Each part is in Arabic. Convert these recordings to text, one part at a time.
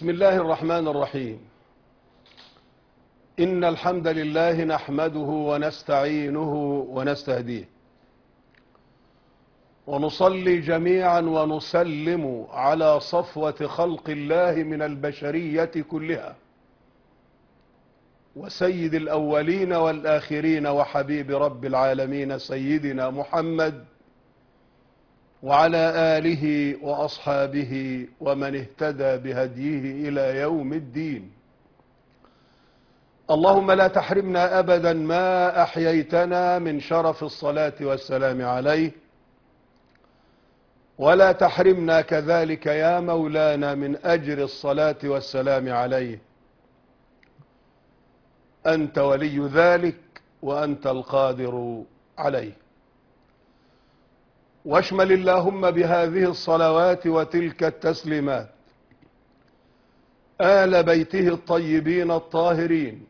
بسم الله الرحمن الرحيم. إن الحمد لله نحمده ونستعينه ونستهديه، ونصلي جميعا ونسلم على صفوة خلق الله من البشرية كلها، وسيد الأولين والآخرين وحبيب رب العالمين سيدنا محمد، وعلى آله وأصحابه ومن اهتدى بهديه إلى يوم الدين. اللهم لا تحرمنا أبدا ما أحييتنا من شرف الصلاة والسلام عليه، ولا تحرمنا كذلك يا مولانا من أجر الصلاة والسلام عليه. أنت ولي ذلك وأنت القادر عليه. واشمل اللهم بهذه الصلوات وتلك التسليمات آل بيته الطيبين الطاهرين،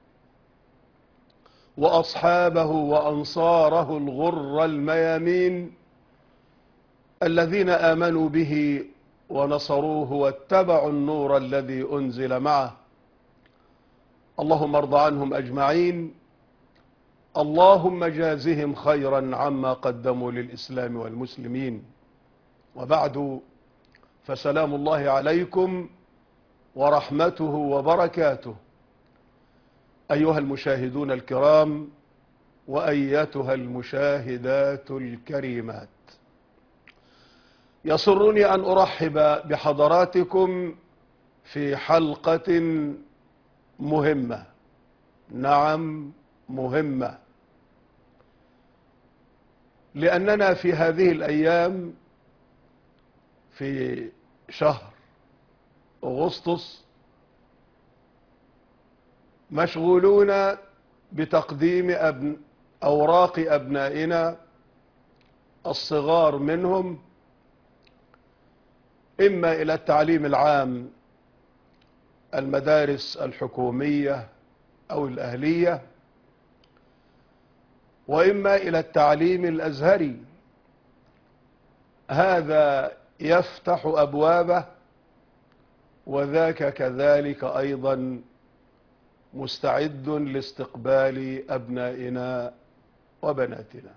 وأصحابه وأنصاره الغر الميامين، الذين آمنوا به ونصروه واتبعوا النور الذي أنزل معه. اللهم ارض عنهم أجمعين، اللهم جازهم خيرا عما قدموا للإسلام والمسلمين. وبعد، فسلام الله عليكم ورحمته وبركاته أيها المشاهدون الكرام، وأيتها المشاهدات الكريمات. يسرني أن أرحب بحضراتكم في حلقة مهمة، نعم مهمة، لأننا في هذه الأيام في شهر أغسطس مشغولون بتقديم أوراق أبنائنا الصغار منهم، إما إلى التعليم العام، المدارس الحكومية أو الأهلية، وإما إلى التعليم الأزهري. هذا يفتح أبوابه، وذاك كذلك أيضا مستعد لاستقبال أبنائنا وبناتنا.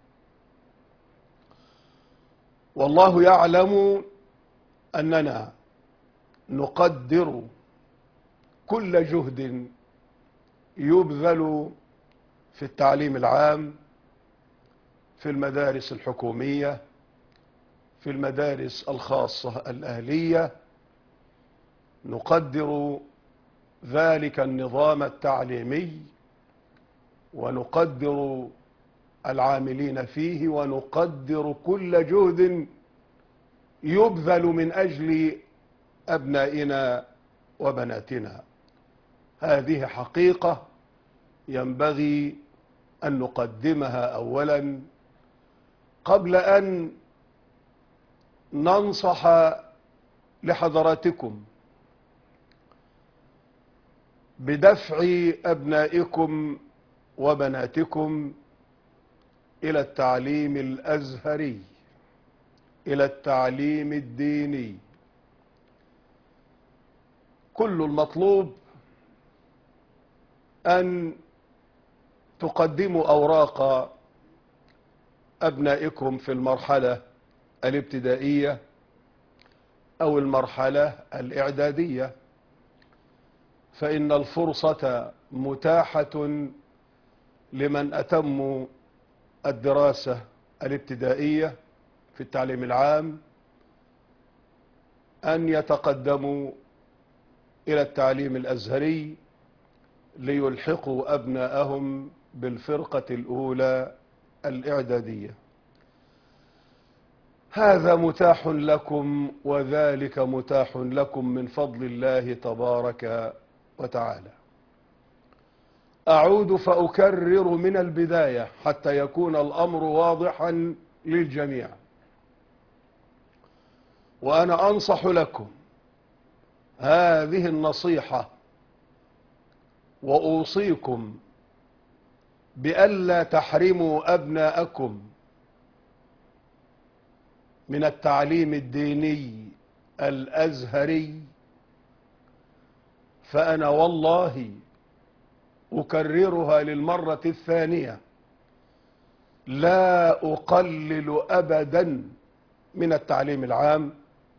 والله يعلم أننا نقدر كل جهد يبذل في التعليم العام، في المدارس الحكومية، في المدارس الخاصة الأهلية. نقدر ذلك النظام التعليمي، ونقدر العاملين فيه، ونقدر كل جهد يبذل من أجل أبنائنا وبناتنا. هذه حقيقة ينبغي أن نقدمها أولا قبل أن ننصح لحضراتكم بدفع أبنائكم وبناتكم إلى التعليم الأزهري، إلى التعليم الديني. كل المطلوب أن تقدموا أوراق أبنائكم في المرحلة الابتدائية أو المرحلة الإعدادية، فإن الفرصة متاحة لمن أتموا الدراسة الابتدائية في التعليم العام أن يتقدموا إلى التعليم الأزهري ليلحقوا أبناءهم بالفرقة الأولى الإعدادية. هذا متاح لكم، وذلك متاح لكم من فضل الله تبارك وتعالى. أعود فأكرر من البداية حتى يكون الأمر واضحا للجميع، وأنا أنصح لكم هذه النصيحة، وأوصيكم بألا تحرموا أبناءكم من التعليم الديني الأزهري فأنا والله أكررها للمرة الثانية، لا أقلل أبدا من التعليم العام،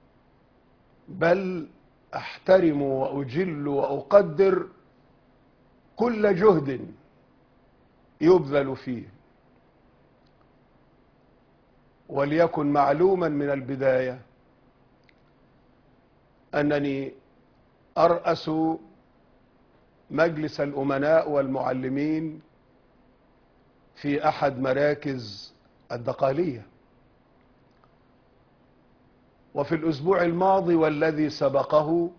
بل أحترم وأجل وأقدر كل جهد يبذل فيه. وليكن معلوما من البداية أنني أرأس مجلس الأمناء والمعلمين في أحد مراكز الدقهلية. وفي الأسبوع الماضي والذي سبقه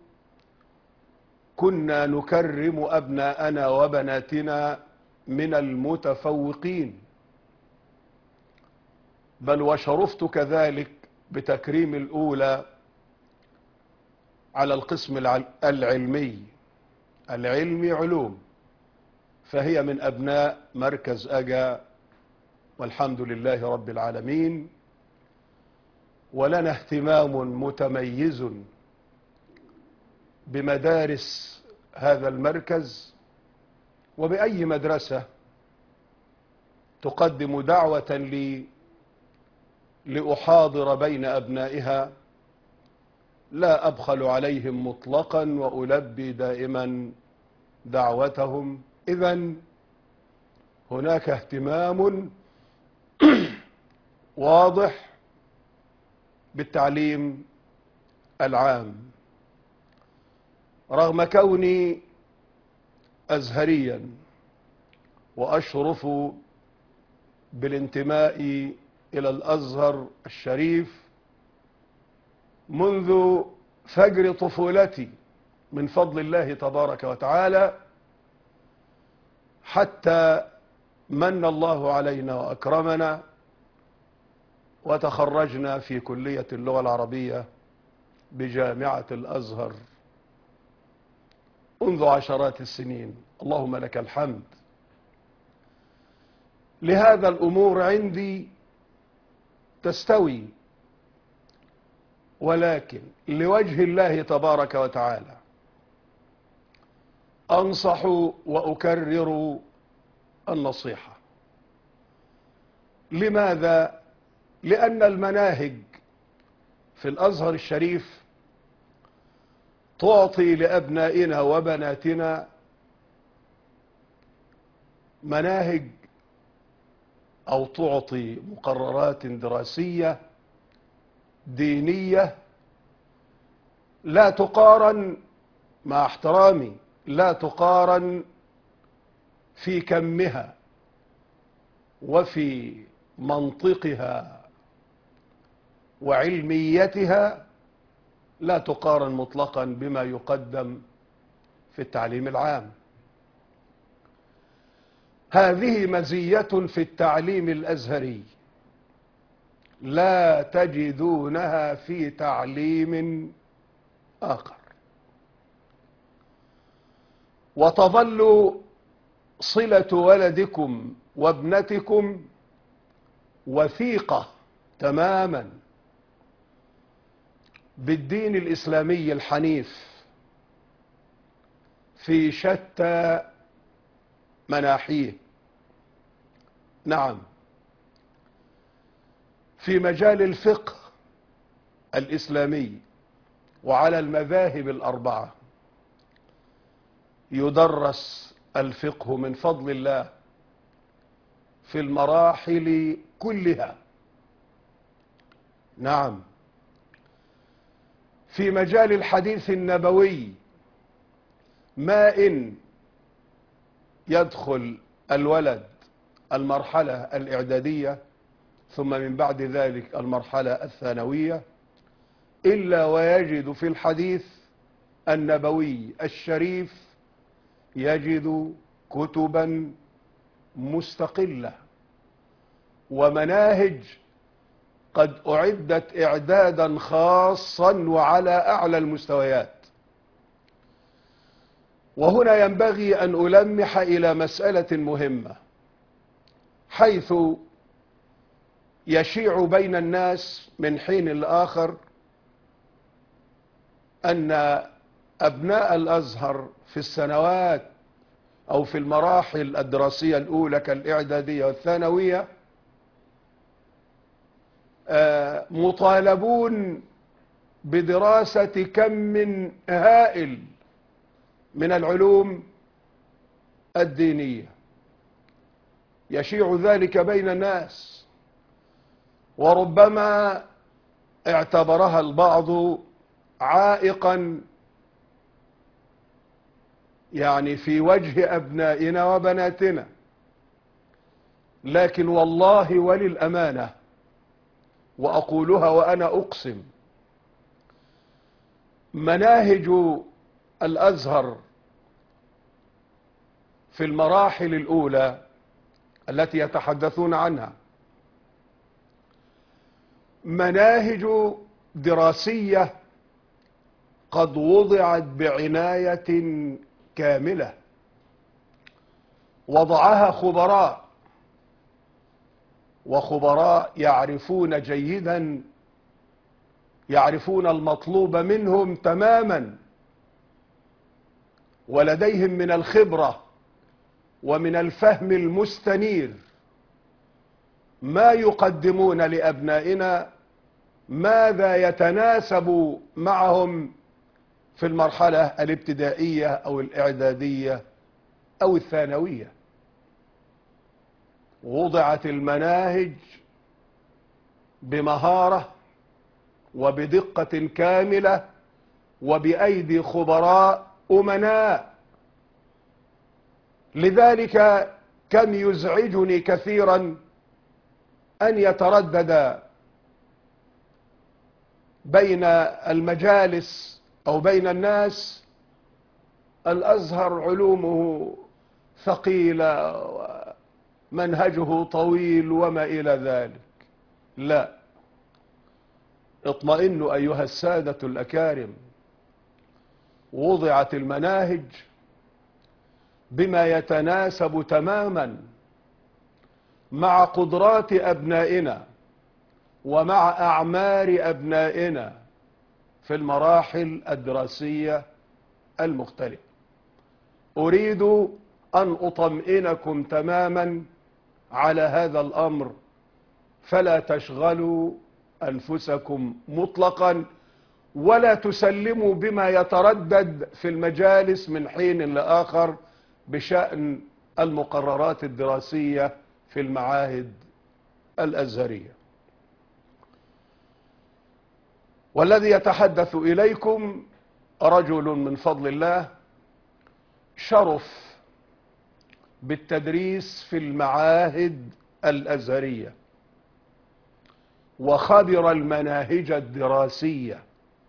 كنا نكرم أبناءنا وبناتنا من المتفوقين، بل وشرفت كذلك بتكريم الأولى على القسم العلمي علوم، فهي من أبناء مركز أجا، والحمد لله رب العالمين. ولنا اهتمام متميز بمدارس هذا المركز وبأي مدرسة تقدم دعوة لي لأحاضر بين أبنائها، لا أبخل عليهم مطلقا وألبي دائما دعوتهم. إذن هناك اهتمام واضح بالتعليم العام، رغم كوني أزهريا وأشرف بالانتماء إلى الأزهر الشريف منذ فجر طفولتي من فضل الله تبارك وتعالى، حتى من الله علينا وأكرمنا وتخرجنا في كلية اللغة العربية بجامعة الأزهر منذ عشرات السنين. اللهم لك الحمد. لهذا الأمور عندي تستوي، ولكن لوجه الله تبارك وتعالى أنصح وأكرر النصيحة. لماذا؟ لأن المناهج في الأزهر الشريف تعطي لأبنائنا وبناتنا مناهج أو تعطي مقررات دراسية دينية لا تقارن، مع احترامي، لا تقارن في كمها وفي منطقها وعلميتها، لا تقارن مطلقا بما يقدم في التعليم العام. هذه مزية في التعليم الأزهري لا تجدونها في تعليم آخر. وتظل صلة ولدكم وابنتكم وثيقة تماما بالدين الإسلامي الحنيف في شتى مناحيه. نعم، في مجال الفقه الإسلامي وعلى المذاهب الأربعة يدرس الفقه من فضل الله في المراحل كلها. نعم، في مجال الحديث النبوي ما إن يدخل الولد المرحلة الإعدادية ثم من بعد ذلك المرحلة الثانوية إلا ويجد في الحديث النبوي الشريف يجد كتبا مستقلة ومناهج قد أعدت إعدادا خاصا وعلى أعلى المستويات. وهنا ينبغي أن ألمح إلى مسألة مهمة، حيث يشيع بين الناس من حين لآخر أن أبناء الأزهر في السنوات أو في المراحل الدراسية الأولى كالإعدادية والثانوية مطالبون بدراسة كم من هائل من العلوم الدينية، يشيع ذلك بين الناس، وربما اعتبرها البعض عائقا يعني في وجه أبنائنا وبناتنا. لكن والله وللأمانة، وأقولها وأنا أقسم، مناهج الأزهر في المراحل الأولى التي يتحدثون عنها مناهج دراسية قد وضعت بعناية كاملة، وضعها خبراء، وخبراء يعرفون جيدا، يعرفون المطلوب منهم تماما، ولديهم من الخبرة ومن الفهم المستنير ما يقدمون لأبنائنا ماذا يتناسب معهم في المرحلة الابتدائية أو الإعدادية أو الثانوية. وضعت المناهج بمهارة وبدقة كاملة وبأيدي خبراء أمناء. لذلك كم يزعجني كثيرا أن يتردد بين المجالس أو بين الناس الأزهر علومه ثقيلة ومنهجه طويل وما إلى ذلك. لا، اطمئنوا أيها السادة الأكارم، وضعت المناهج بما يتناسب تماما مع قدرات أبنائنا ومع أعمار أبنائنا في المراحل الدراسية المختلفة. أريد أن أطمئنكم تماما على هذا الأمر، فلا تشغلوا أنفسكم مطلقا، ولا تسلموا بما يتردد في المجالس من حين لآخر بشأن المقررات الدراسية في المعاهد الأزهرية. والذي يتحدث إليكم رجل من فضل الله شرف بالتدريس في المعاهد الأزهرية، وخبر المناهج الدراسية.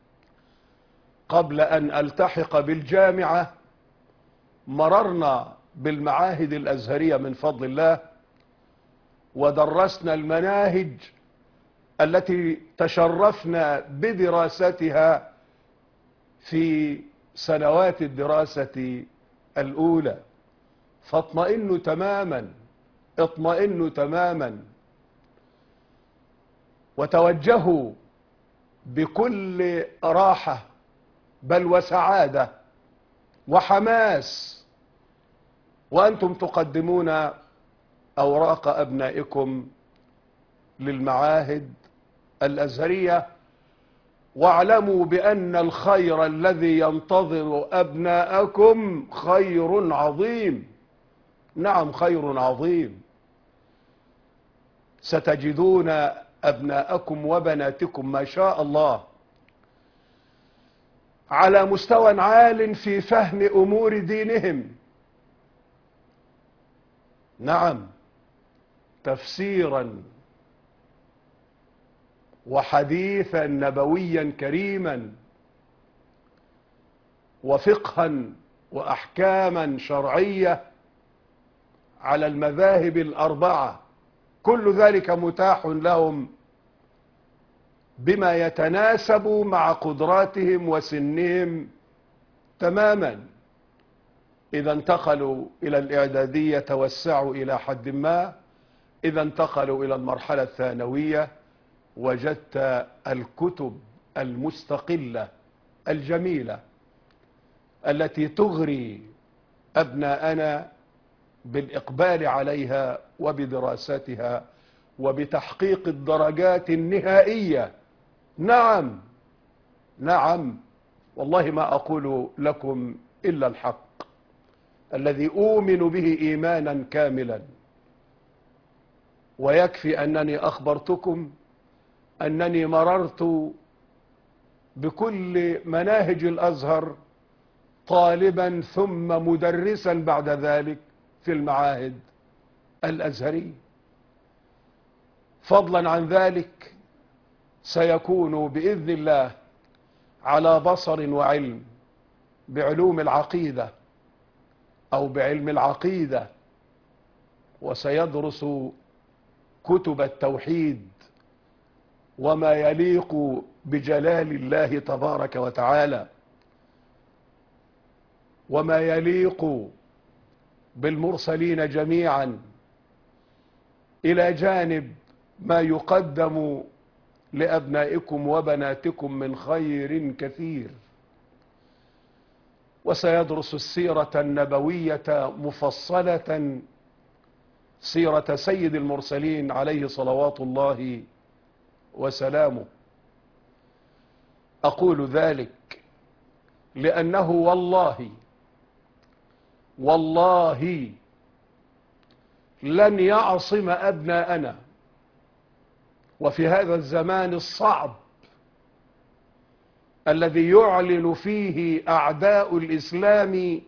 قبل أن ألتحق بالجامعة مررنا بالمعاهد الأزهرية من فضل الله، ودرسنا المناهج التي تشرفنا بدراستها في سنوات الدراسة الأولى. فاطمئنوا تماما، اطمئنوا تماما، وتوجهوا بكل راحة بل وسعادة وحماس وأنتم تقدمون أوراق أبنائكم للمعاهد الأزهرية. واعلموا بأن الخير الذي ينتظر أبناءكم خير عظيم. نعم، خير عظيم. ستجدون أبناءكم وبناتكم ما شاء الله على مستوى عال في فهم أمور دينهم. نعم، تفسيرا وحديثا نبويا كريما، وفقها وأحكاما شرعية على المذاهب الأربعة، كل ذلك متاح لهم بما يتناسب مع قدراتهم وسنهم تماما. إذا انتقلوا إلى الإعدادية توسعوا إلى حد ما، إذا انتقلوا إلى المرحلة الثانوية وجدت الكتب المستقلة الجميلة التي تغري أبناءنا بالإقبال عليها وبدراستها وبتحقيق الدرجات النهائية. نعم نعم، والله ما أقول لكم إلا الحق الذي أؤمن به إيمانا كاملا، ويكفي أنني أخبرتكم أنني مررت بكل مناهج الأزهر طالبا ثم مدرسا بعد ذلك في المعاهد الأزهرية. فضلا عن ذلك سيكون بإذن الله على بصر وعلم بعلوم العقيدة أو بعلم العقيدة، وسيدرس كتب التوحيد وما يليق بجلال الله تبارك وتعالى وما يليق بالمرسلين جميعا، إلى جانب ما يقدم لأبنائكم وبناتكم من خير كثير. وسيدرس السيرة النبوية مفصلة، سيرة سيد المرسلين عليه صلوات الله وسلامه. أقول ذلك لأنه والله لن يعصم أبناءنا، وفي هذا الزمان الصعب الذي يعلن فيه أعداء الإسلام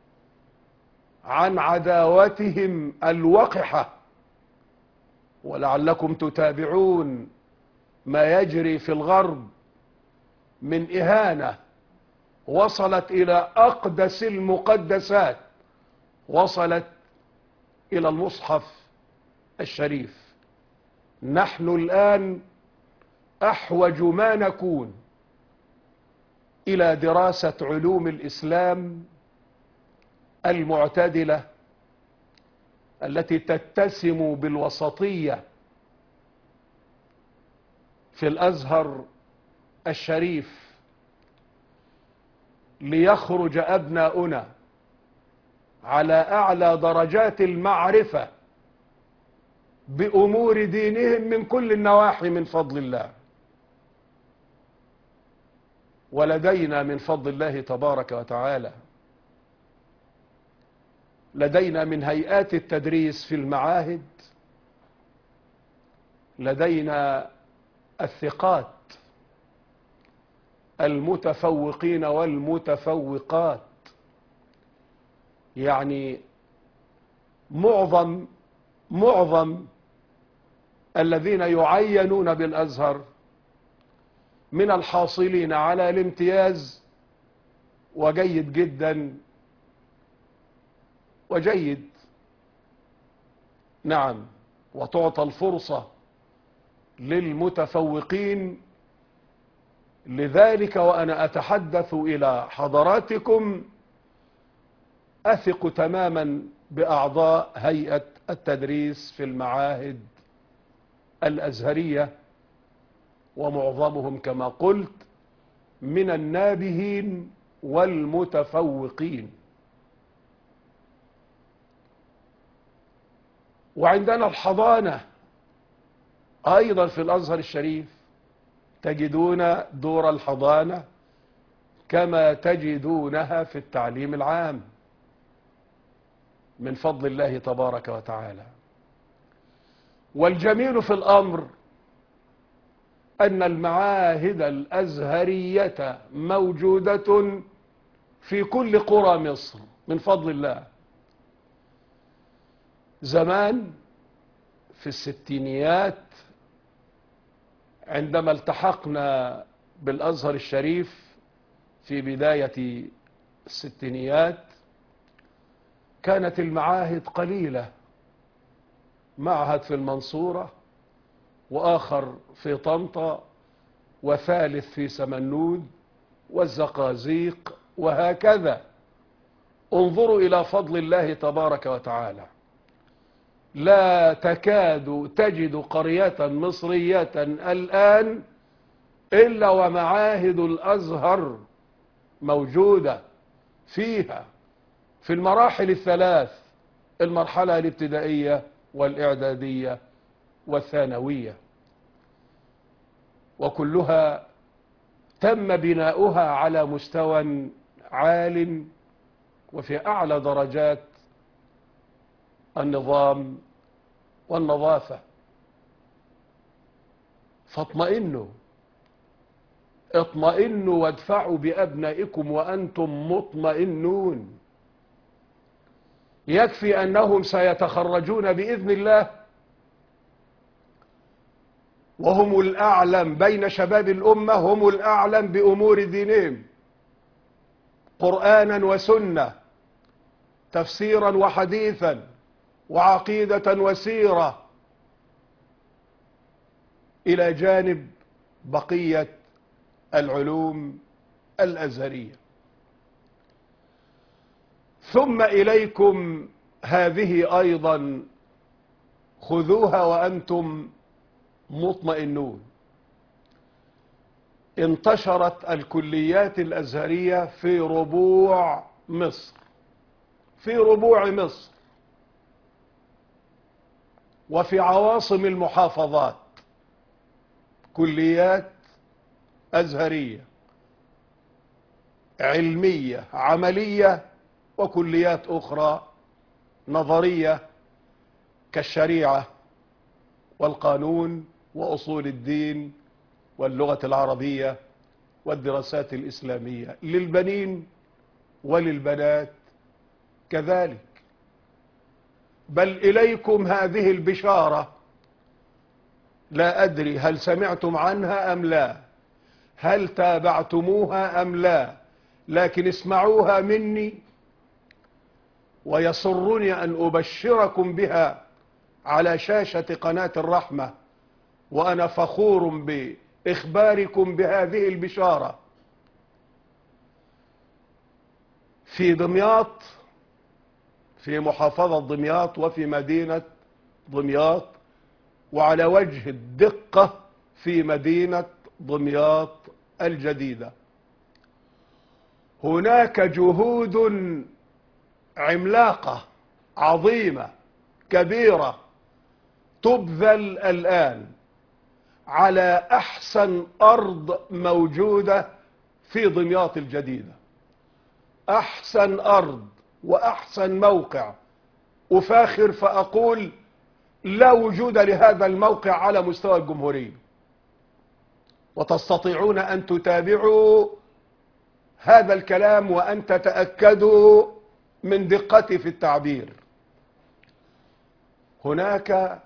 عن عداوتهم الوقحة، ولعلكم تتابعون ما يجري في الغرب من إهانة وصلت إلى أقدس المقدسات، وصلت إلى المصحف الشريف. نحن الآن أحوج ما نكون إلى دراسة علوم الإسلام المعتدلة التي تتسم بالوسطية في الأزهر الشريف، ليخرج أبناؤنا على أعلى درجات المعرفة بأمور دينهم من كل النواحي من فضل الله. ولدينا من فضل الله تبارك وتعالى، لدينا من هيئات التدريس في المعاهد، لدينا الثقات المتفوقين والمتفوقات، يعني معظم الذين يعينون بالأزهر من الحاصلين على الامتياز وجيد جدا وجيد. نعم، وتعطى الفرصة للمتفوقين. لذلك وأنا أتحدث إلى حضراتكم أثق تماما بأعضاء هيئة التدريس في المعاهد الأزهرية، ومعظمهم كما قلت من النابهين والمتفوقين. وعندنا الحضانة أيضا في الأزهر الشريف، تجدون دور الحضانة كما تجدونها في التعليم العام من فضل الله تبارك وتعالى. والجميل في الأمر أن المعاهد الأزهرية موجودة في كل قرى مصر من فضل الله. زمان في الستينيات عندما التحقنا بالأزهر الشريف في بداية الستينيات كانت المعاهد قليلة، معهد في المنصورة وآخر في طنطا وثالث في سمنود والزقازيق وهكذا. انظروا إلى فضل الله تبارك وتعالى، لا تكاد تجد قرية مصرية الآن إلا ومعاهد الأزهر موجودة فيها في المراحل الثلاث: المرحلة الابتدائية والإعدادية والثانوية، وكلها تم بناؤها على مستوى عال وفي أعلى درجات النظام والنظافة. فاطمئنوا، اطمئنوا وادفعوا بأبنائكم وأنتم مطمئنون. يكفي أنهم سيتخرجون بإذن الله وهم الأعلم بين شباب الأمة، هم الأعلم بأمور دينهم، قرآنا وسنة، تفسيرا وحديثا، وعقيدة وسيرة، إلى جانب بقية العلوم الأزهرية. ثم إليكم هذه أيضا، خذوها وأنتم مطمئنون. انتشرت الكليات الأزهرية في ربوع مصر، في ربوع مصر وفي عواصم المحافظات، كليات أزهرية علمية عملية، وكليات أخرى نظرية كالشريعة والقانون وأصول الدين واللغة العربية والدراسات الإسلامية، للبنين وللبنات كذلك. بل إليكم هذه البشارة، لا أدري هل سمعتم عنها أم لا، هل تابعتموها أم لا، لكن اسمعوها مني، ويسرني أن أبشركم بها على شاشة قناة الرحمة، وأنا فخور بإخباركم بهذه البشارة. في دمياط، في محافظة دمياط وفي مدينة دمياط، وعلى وجه الدقة في مدينة دمياط الجديدة، هناك جهود عملاقة عظيمة كبيرة تبذل الآن على أحسن أرض موجودة في دمياط الجديدة، أحسن أرض وأحسن موقع. أفاخر فأقول لا وجود لهذا الموقع على مستوى الجمهورية، وتستطيعون أن تتابعوا هذا الكلام وأن تتأكدوا من دقته في التعبير. هناك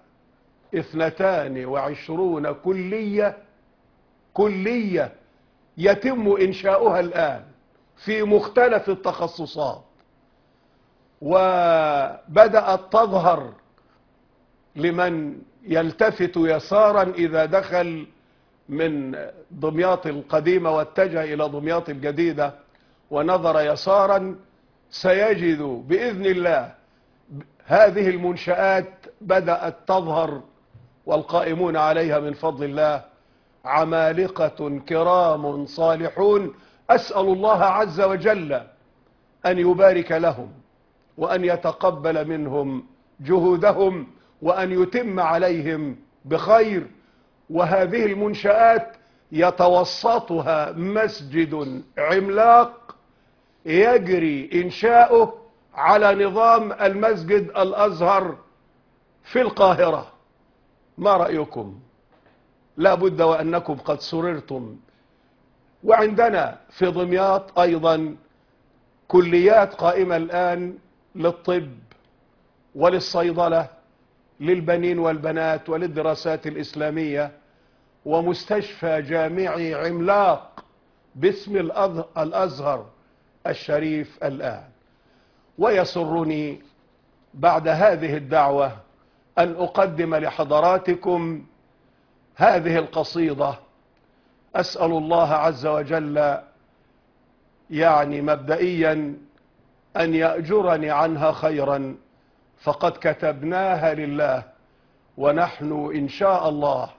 22 كلية يتم إنشاؤها الآن في مختلف التخصصات، وبدأت تظهر لمن يلتفت يسارا إذا دخل من دمياط القديمة واتجه إلى دمياط الجديدة ونظر يسارا، سيجد بإذن الله هذه المنشآت بدأت تظهر، والقائمون عليها من فضل الله عمالقة كرام صالحون. أسأل الله عز وجل أن يبارك لهم وأن يتقبل منهم جهودهم وأن يتم عليهم بخير. وهذه المنشآت يتوسطها مسجد عملاق يجري إنشاؤه على نظام المسجد الأزهر في القاهرة. ما رأيكم؟ لا بد وأنكم قد سررتم. وعندنا في دمياط أيضا كليات قائمة الآن للطب وللصيدلة للبنين والبنات وللدراسات الإسلامية، ومستشفى جامعي عملاق باسم الأزهر الشريف الآن. ويسرني بعد هذه الدعوة أن أقدم لحضراتكم هذه القصيدة. أسأل الله عز وجل يعني مبدئيا أن يأجرني عنها خيرا، فقد كتبناها لله، ونحن إن شاء الله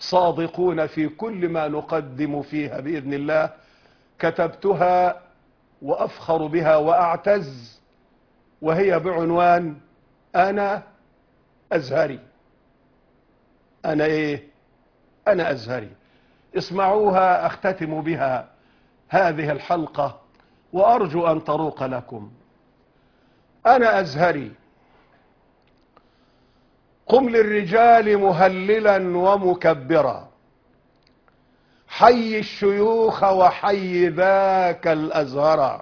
صادقون في كل ما نقدم فيها بإذن الله. كتبتها وأفخر بها وأعتز، وهي بعنوان أنا أزهري. أنا إيه؟ أنا أزهري. اسمعوها أختتم بها هذه الحلقة وأرجو أن تروق لكم. أنا أزهري. قم للرجال مهللا ومكبرا، حي الشيوخ وحي ذاك الأزهرا،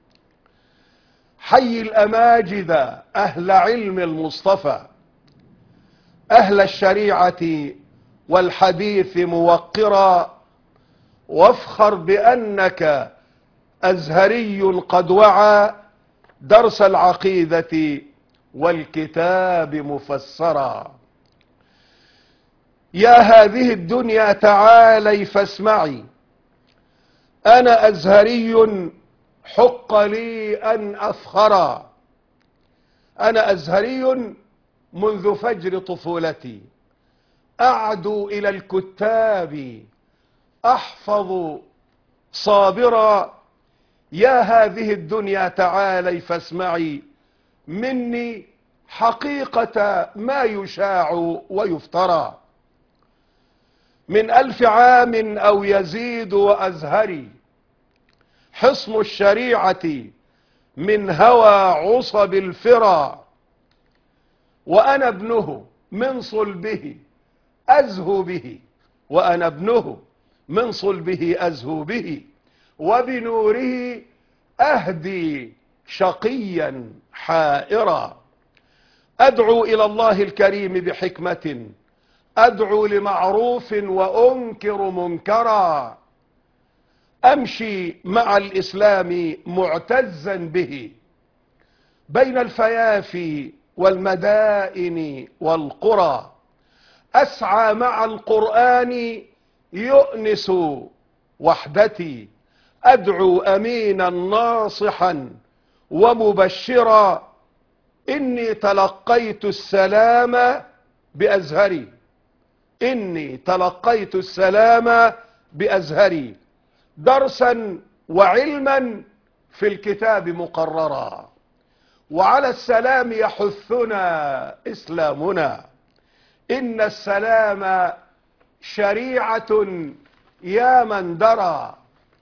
حي الأماجد أهل علم المصطفى، أهل الشريعة والحديث موقرا، وافخر بأنك أزهري قد وعى درس العقيدة والكتاب مفسرا. يا هذه الدنيا تعالي فاسمعي، أنا أزهري حق لي أن أفخرا. أنا أزهري منذ فجر طفولتي، أعدو إلى الكتاب أحفظ صابرا. يا هذه الدنيا تعالي فاسمعي مني حقيقة ما يشاع ويفترى. من 1000 عام أو يزيد وأزهري، حصن الشريعة من هوى عصب الفرى، وأنا ابنه من صلبه أزهو به، وأنا ابنه من صلبه أزهو به، وبنوره أهدي شقيا حائرا. أدعو إلى الله الكريم بحكمة، أدعو لمعروف وأنكر منكرا، أمشي مع الإسلام معتزا به بين الفيافي والمدائن والقرى، أسعى مع القرآن يؤنس وحدتي، أدعو أمينا ناصحا ومبشرا. إني تلقيت السلام بأزهري، إني تلقيت السلام بأزهري، درسا وعلما في الكتاب مقررا، وعلى السلام يحثنا إسلامنا. إن السلام شريعة يا من درى،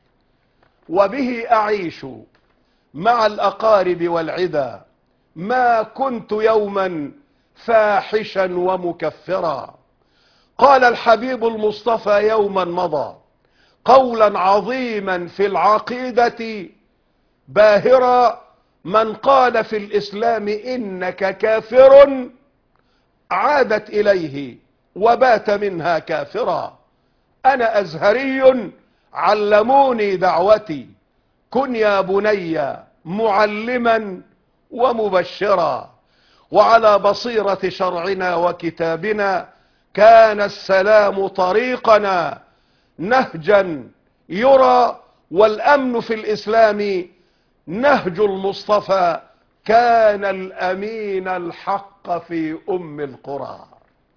وبه أعيش مع الأقارب والعدا، ما كنت يوما فاحشا ومكفرا. قال الحبيب المصطفى يوما مضى قولا عظيما في العقيدة باهرا، من قال في الإسلام إنك كافر عادت إليه وبات منها كافرا. أنا أزهري علموني دعوتي، كن يا بني معلما ومبشرا. وعلى بصيرة شرعنا وكتابنا كان السلام طريقنا نهجا يرى، والأمن في الإسلام نهج المصطفى كان الأمين الحق في أم القرى.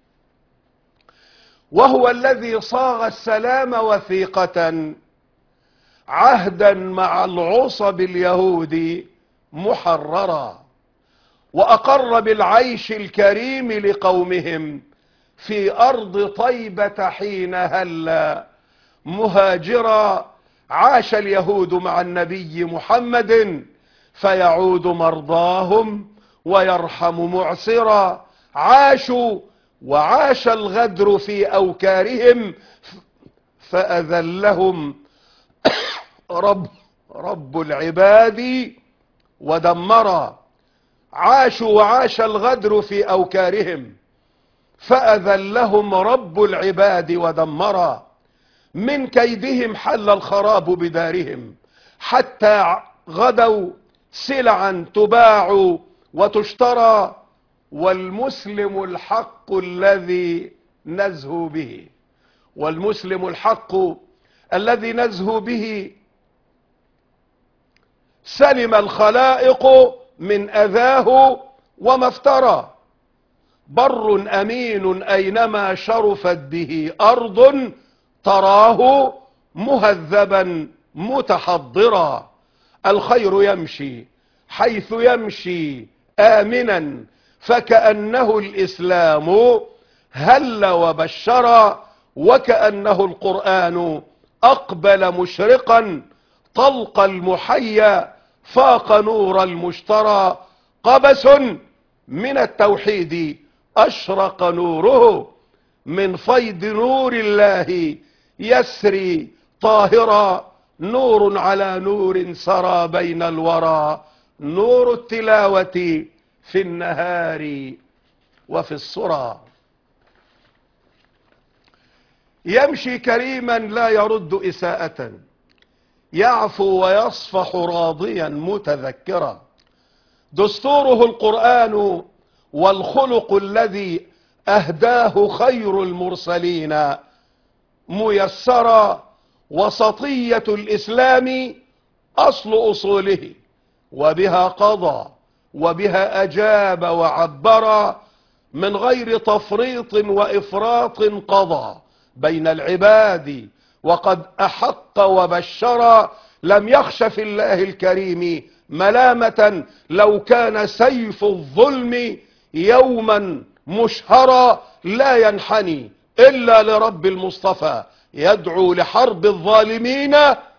وهو الذي صاغ السلام وثيقة عهدا مع العصب اليهود محررا، وأقر بالعيش الكريم لقومهم في أرض طيبة حين هلا مهاجرا. عاش اليهود مع النبي محمد فيعود مرضاهم ويرحم معسرا. عاشوا وعاش الغدر في أوكارهم فأذلهم رب العباد ودمرا. عاشوا وعاش الغدر في أوكارهم فأذلهم رب العباد ودمرا. من كيدهم حل الخراب بدارهم، حتى غدوا سلعا تباع وتشترى. والمسلم الحق الذي نزهو به، والمسلم الحق الذي نزهو به سلم الخلائق من أذاه وما افترى. بر أمين أينما شرفت به أرض تراه مهذبا متحضرا. الخير يمشي حيث يمشي آمنا، فكأنه الإسلام هل وبشر، وكأنه القرآن أقبل مشرقا طلق المحيا، فاق نور المشترى، قبس من التوحيد أشرق نوره، من فيض نور الله يسري طاهرا، نور على نور سرى بين الورى، نور التلاوة في النهار وفي الصرى. يمشي كريما لا يرد إساءة، يعفو ويصفح راضيا متذكرا، دستوره القرآن والخلق الذي أهداه خير المرسلين ميسرا، وسطية الإسلام أصل أصوله، وبها قضى وبها أجاب وعبرا، من غير تفريط وإفراط قضى بين العباد، وقد أحق وبشر، لم يخش في الله الكريم ملامة، لو كان سيف الظلم يوما مشهرا، لا ينحني إلا لرب المصطفى، يدعو لحرب الظالمين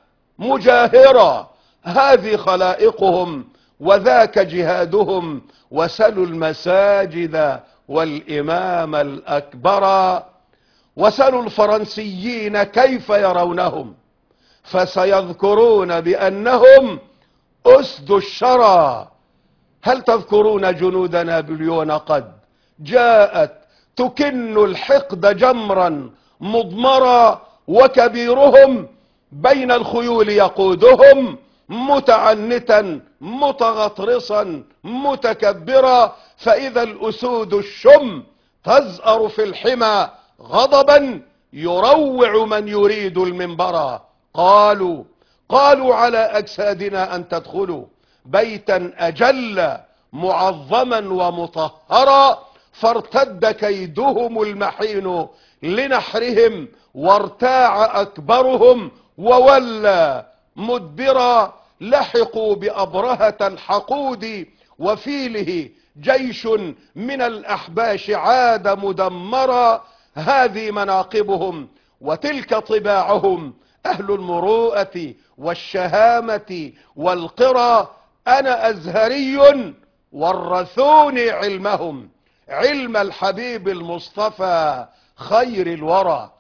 مجاهرا، هذه خلائقهم وذاك جهادهم، وسلوا المساجد والإمام الأكبر، وسلوا الفرنسيين كيف يرونهم، فسيذكرون بأنهم أسد الشرى. هل تذكرون جنود نابليون قد جاءت تكن الحقد جمرا مضمرا، وكبيرهم بين الخيول يقودهم، متعنتا متغطرسا متكبرا، فإذا الأسود الشم تزأر في الحمى غضبا، يروع من يريد المنبرا، قالوا على أجسادنا أن تدخلوا بيتا أجل معظما ومطهرا، فارتد كيدهم المحين لنحرهم، وارتاع أكبرهم وولى مدبرا، لحقوا بأبرهة الحقود وفيله جيش من الأحباش عاد مدمرا، هذه مناقبهم وتلك طباعهم، أهل المروءة والشهامة والقرى، أنا أزهري ورثوني علمهم، علم الحبيب المصطفى خير الورى.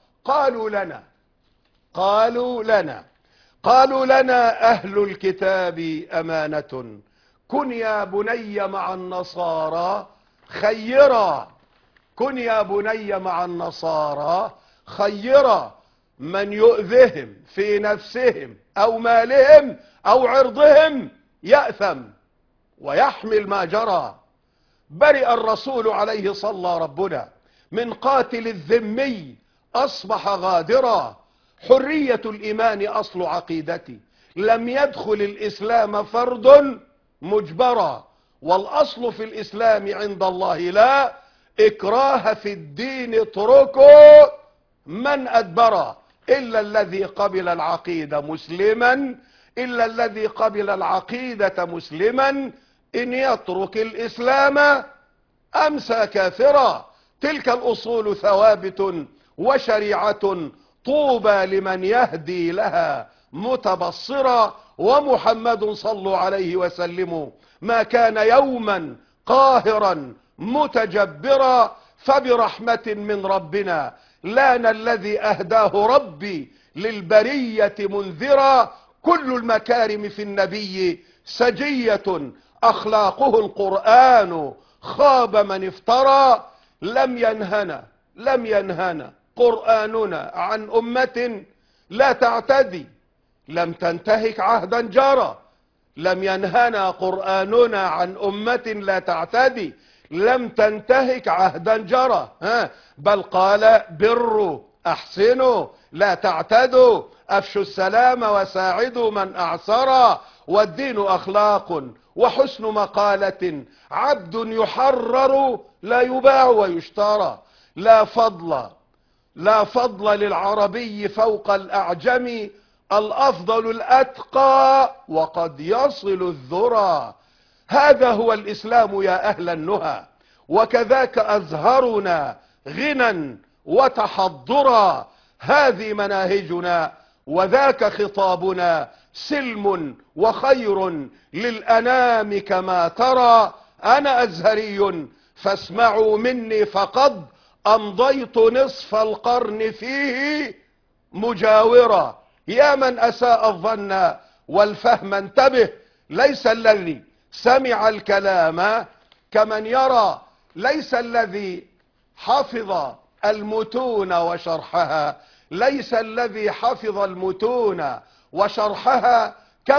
قالوا لنا أهل الكتاب أمانة، كن يا بني مع النصارى خيرا، كن يا بني مع النصارى خيرا، من يؤذهم في نفسهم أو مالهم أو عرضهم يأثم ويحمل ما جرى، برئ الرسول عليه صلى ربنا من قاتل الذمي أصبح غادرا، حرية الإيمان أصل عقيدتي، لم يدخل الإسلام فرد مجبرا، والأصل في الإسلام عند الله لا إكراه في الدين، اتركوا من أدبر، إلا الذي قبل العقيدة مسلما، إلا الذي قبل العقيدة مسلما، إن يترك الإسلام أمسى كافرا، تلك الأصول ثوابت وشريعة، طوبى لمن يهدي لها متبصرا، ومحمد صلوا عليه وسلموا ما كان يوما قاهرا متجبرا، فبرحمة من ربنا لان الذي أهداه ربي للبرية منذرا، كل المكارم في النبي سجية، أخلاقه القرآن خاب من افترى، لم ينهنا قرآننا عن أمة لا تعتدي، لم تنتهك عهدا جرى، لم ينهنا قرآننا عن أمة لا تعتدي، لم تنتهك عهدا جرى، بل قال بروا أحسنوا لا تعتدوا، أفشوا السلام وساعدوا من أعسرا، والدين أخلاق وحسن مقالة، عبد يحرر لا يباع ويشترى، لا فضل للعربي فوق الأعجم، الأفضل الأتقى وقد يصل الذرى. هذا هو الإسلام يا أهل النهى، وكذاك أزهرنا غنى وتحضرا. هذه مناهجنا وذاك خطابنا، سلم وخير للأنام كما ترى. أنا أزهري فاسمعوا مني، فقد أمضيت نصف القرن فيه مجاورا. يا من أساء الظن والفهم انتبه، ليس الذي سمع الكلام كمن يرى، ليس الذي حفظ المتون وشرحها، ليس الذي حفظ المتون وشرحها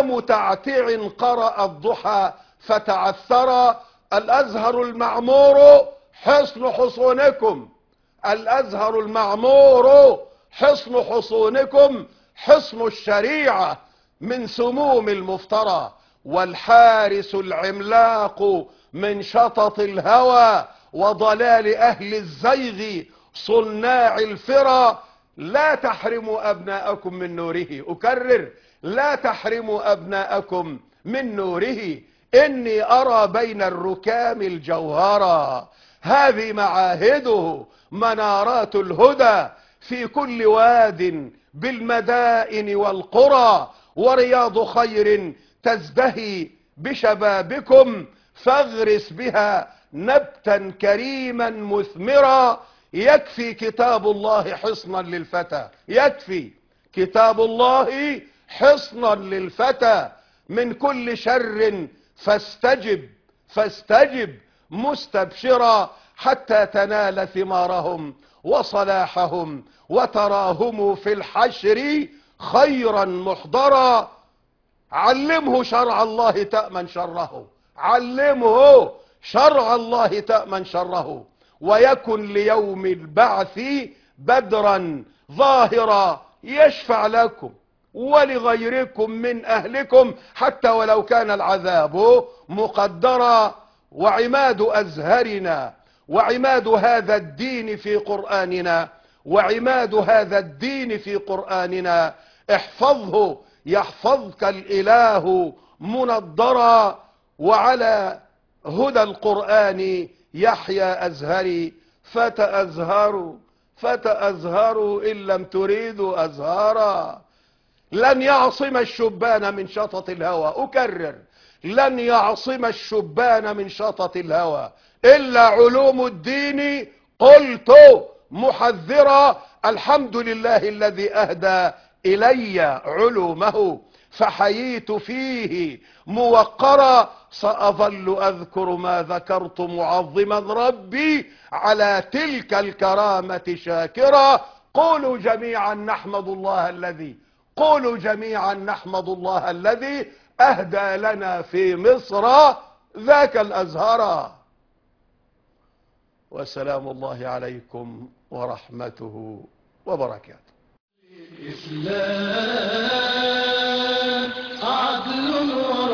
كمتعتع قرأ الضحى فتعثرا. الأزهر المعمور حصن حصونكم، الأزهر المعمور حصن حصونكم، حصن الشريعة من سموم المفترى، والحارس العملاق من شطط الهوى وضلال أهل الزيغ صناع الفرى. لا تحرموا أبناءكم من نوره، أكرر، لا تحرموا أبناءكم من نوره. إني أرى بين الركام الجوهرا، هذه معاهده منارات الهدى في كل واد بالمدائن والقرى، ورياض خير تزدهي بشبابكم، فاغرس بها نبتا كريما مثمرا. يكفي كتاب الله حصنا للفتى، يكفي كتاب الله حصنا للفتى من كل شر، فاستجب فاستجب مستبشرا، حتى تنال ثمارهم وصلاحهم، وتراهم في الحشر خيرا محضرا. علمه شرع الله تأمن شره، علمه شرع الله تأمن شره، ويكن ليوم البعث بدرا ظاهرا، يشفع لكم ولغيركم من أهلكم حتى ولو كان العذاب مقدرا. وعماد أزهرنا وعماد هذا الدين في قرآننا، وعماد هذا الدين في قرآننا، احفظه يحفظك الإله منضرا. وعلى هدى القرآن يحيى أزهري، فتأزهروا فتأزهروا إن لم تريدوا أزهارا. لن يعصم الشبان من شطط الهوى، أكرر، لن يعصم الشبان من شطط الهوى إلا علوم الدين. قلت محذرا، الحمد لله الذي أهدى إلي علومه، فحييت فيه موقرا. سأظل أذكر ما ذكرت معظما ربي على تلك الكرامة شاكرا. قولوا جميعا نحمد الله الذي، قولوا جميعا نحمد الله الذي أهدى لنا في مصر ذاك الأزهر. وسلام الله عليكم ورحمته وبركاته. الإسلام عدل